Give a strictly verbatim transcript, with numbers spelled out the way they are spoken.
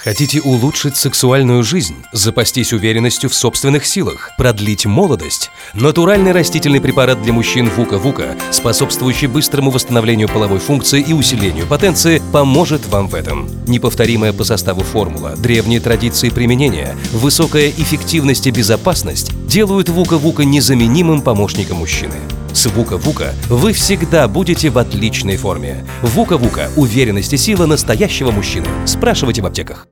Хотите улучшить сексуальную жизнь, запастись уверенностью в собственных силах, продлить молодость? Натуральный растительный препарат для мужчин Вука-Вука, способствующий быстрому восстановлению половой функции и усилению потенции, поможет вам в этом. Неповторимая по составу формула, древние традиции применения, высокая эффективность и безопасность делают Вука-Вука незаменимым помощником мужчины. С Вука-Вука вы всегда будете в отличной форме. Вука-Вука – уверенность и сила настоящего мужчины. Спрашивайте в аптеках.